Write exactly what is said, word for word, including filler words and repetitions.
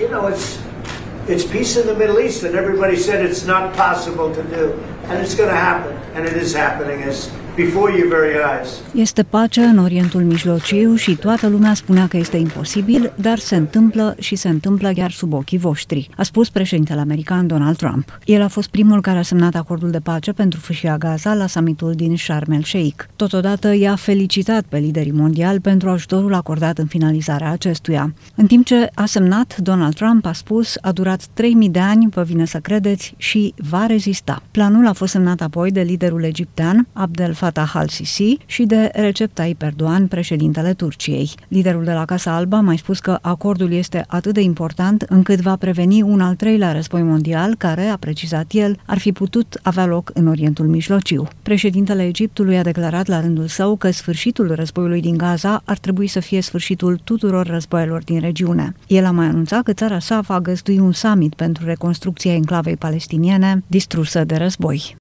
you know, it's it's peace in the Middle East, and everybody said it's not possible to do, and it's going to happen, and it is happening as before your very eyes. Este pace în Orientul Mijlociu și toată lumea spunea că este imposibil, dar se întâmplă și se întâmplă chiar sub ochii voștri, a spus președintele american Donald Trump. El a fost primul care a semnat acordul de pace pentru Fâșia Gaza la summitul din Sharm el-Sheikh. Totodată i-a felicitat pe liderii mondiali pentru ajutorul acordat în finalizarea acestuia. În timp ce a semnat, Donald Trump a spus: a durat trei mii de ani, vă vine să credeți, și va rezista. Planul a fost semnat apoi de liderul egiptean Abdel Fattah al-Sisi și de Recep Tayyip Erdogan, președintele Turciei. Liderul de la Casa Albă a mai spus că acordul este atât de important încât va preveni un al treilea război mondial care, a precizat el, ar fi putut avea loc în Orientul Mijlociu. Președintele Egiptului a declarat la rândul său că sfârșitul războiului din Gaza ar trebui să fie sfârșitul tuturor războaielor din regiune. El a mai anunțat că țara sa va găzdui un summit pentru reconstrucția enclavei palestiniene distrusă de război.